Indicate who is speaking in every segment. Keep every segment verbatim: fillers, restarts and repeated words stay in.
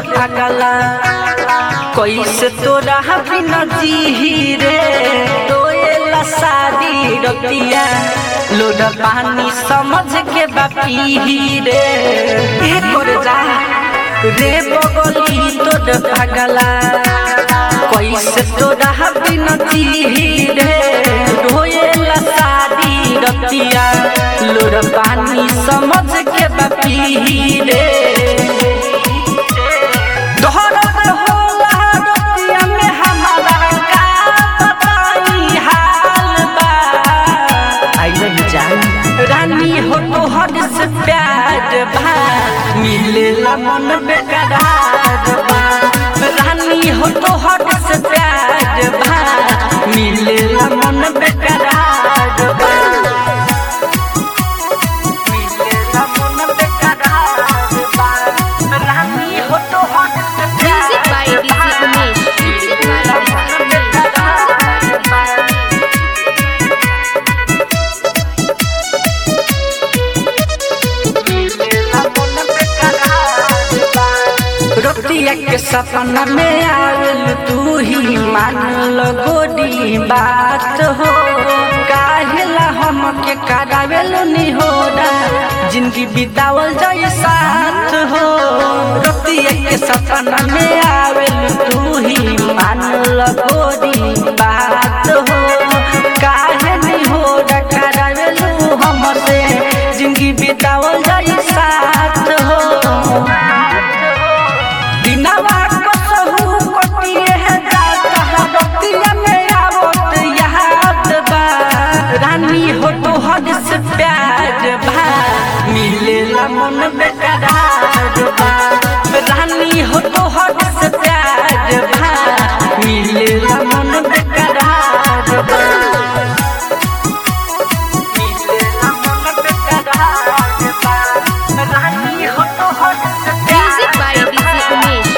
Speaker 1: पागला कैसे तोरा बिना जी रे तोएला शादी रतिया लोड पानी समझ के बापी रे कर जा रे बगली तोड़ पागला कैसे तोरा बिना जी रे तोएला शादी रतिया लोड पानी समझ के बापी रे रानी हो तो हद से प्यार बा मिलेला मन बेकरार बा रानी हो तो हद से प्यार बा मिलेला मन बेकरार बा मिलेला मन बेकरार बा रानी हो तो हद से
Speaker 2: म्यूजिक बाय डीजे उमेश
Speaker 1: रतिया के सपना में आवेल तू ही मान लो गोरी बात हो काहेला हम के करावेल निहोरा जिंदगी बितावल जाए साथ हो रतिया के सपना में आवेल तू ही मान लो गोरी बात हो काहे निहोरा करावेल हमसे जिंदगी बितावल जाए साथ हो रानी हो तो हद से प्यार बा मिलेला मन बेकरार बा रानी हो तो हद से प्यार बा मिलेला मन बेकरार बा मिलेला मन बेकरार बा रानी हो तो हद से
Speaker 2: म्यूजिक बाय डीजे उमेश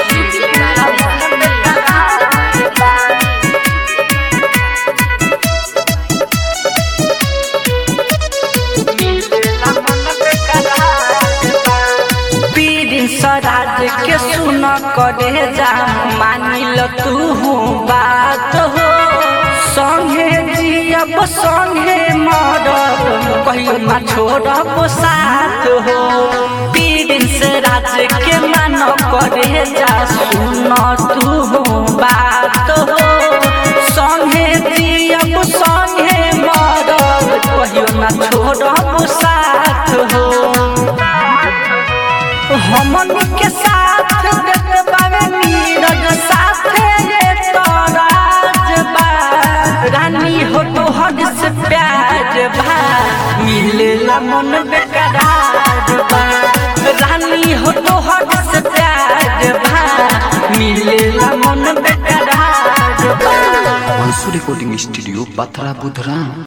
Speaker 1: सराज के सुन करे जा मानिल तू बात हो संगे जियब संगे मरब कहियो ना छोड़ब साथ हो पीड़ित से राज के मान करे जा सुन तू बात हो संगे जियब संगे मरब कहियो ना छोड़ब साथ हो हमन के साथ देत बावे नीरज साथ ये तोराज बा रानी हो तो हद से प्यार बा मिलेला मन बेकरार बा रानी हो तो हद से प्यार बा मिलेला मन बेकरार बा
Speaker 3: रिकॉर्डिंग स्टूडियो पथरा बुधरा।